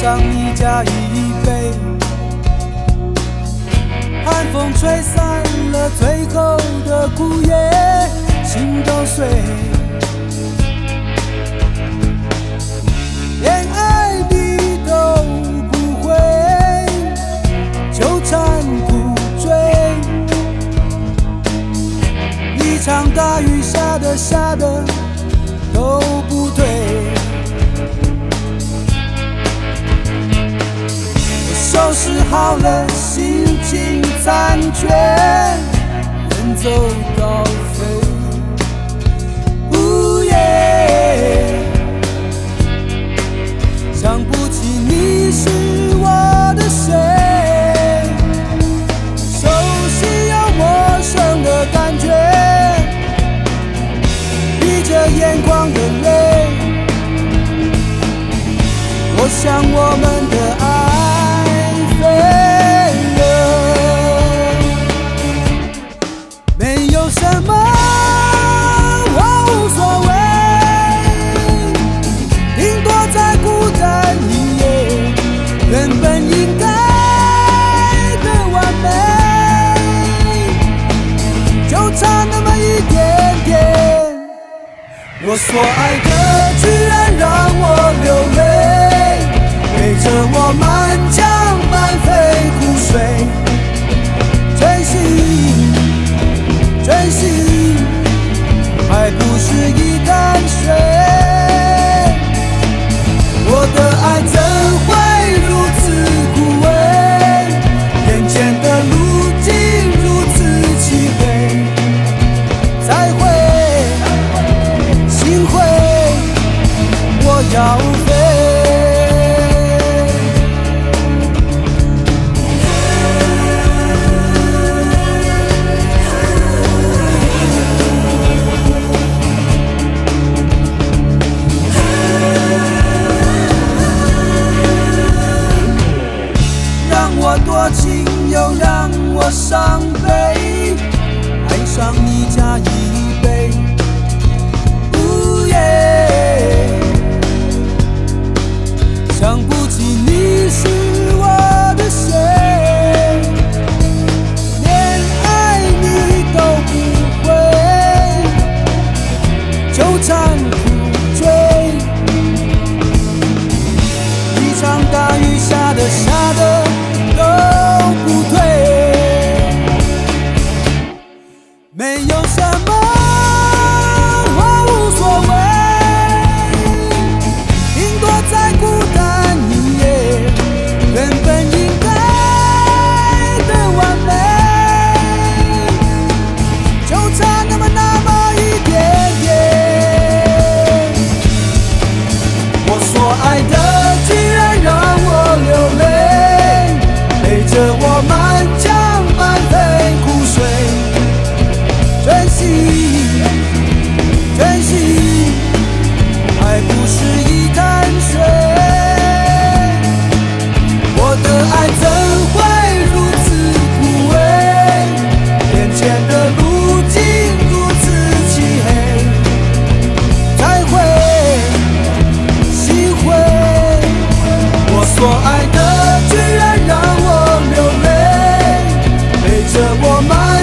上你家一杯，寒风吹散了最后的枯叶，心都碎，连爱你都不会，纠缠不追，一场大雨下的都不对，收拾好了心情残缺，人走高飞，想不起你是我的谁，熟悉又陌生的感觉，闭着眼眶的泪，我想我们的爱飞了，没有什么我无所谓，顶多再孤单一夜，原本应该的完美，就差那么一点点，我所爱的居然让我流泪，陪着我满腔满肺苦水，真心真心还不是一潭水，我的爱怎会如此枯萎，眼前的路径如此漆黑，才会心灰我要飞，多情又让我伤悲，爱上你家一杯，想不起你是我的谁，连爱你都不会，纠缠苦追，一场大雨下的都不对，没有什么我无所谓，顶多再孤单一夜，原本应该的完美，就差那么一点点，我所爱的居然让我流泪，陪着我满腔满肺苦水，真心真心还不是一潭水，我的爱怎会如此枯萎，眼前的路径如此漆黑，才会心灰，我所爱的居然让我流泪，陪着我满